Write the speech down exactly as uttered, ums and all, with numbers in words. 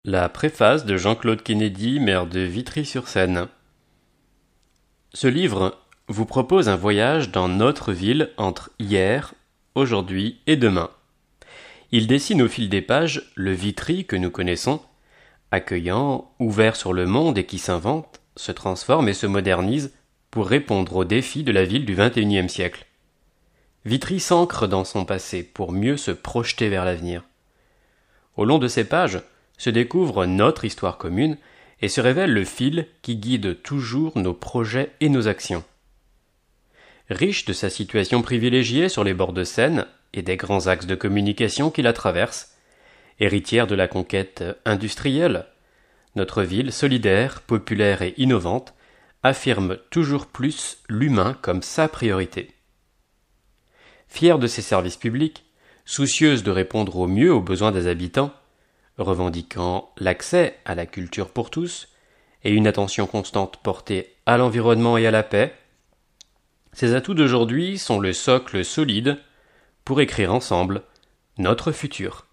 La préface de Jean-Claude Kennedy, maire de Vitry-sur-Seine. Ce livre vous propose un voyage dans notre ville entre hier, aujourd'hui et demain. Il dessine au fil des pages le Vitry que nous connaissons, accueillant, ouvert sur le monde et qui s'invente, se transforme et se modernise pour répondre aux défis de la ville du vingt et unième siècle. Vitry s'ancre dans son passé pour mieux se projeter vers l'avenir. Au long de ces pages, se découvre notre histoire commune et se révèle le fil qui guide toujours nos projets et nos actions. Riche de sa situation privilégiée sur les bords de Seine et des grands axes de communication qui la traversent, héritière de la conquête industrielle, notre ville solidaire, populaire et innovante affirme toujours plus l'humain comme sa priorité. Fière de ses services publics, soucieuse de répondre au mieux aux besoins des habitants, revendiquant l'accès à la culture pour tous et une attention constante portée à l'environnement et à la paix, ces atouts d'aujourd'hui sont le socle solide pour écrire ensemble notre futur.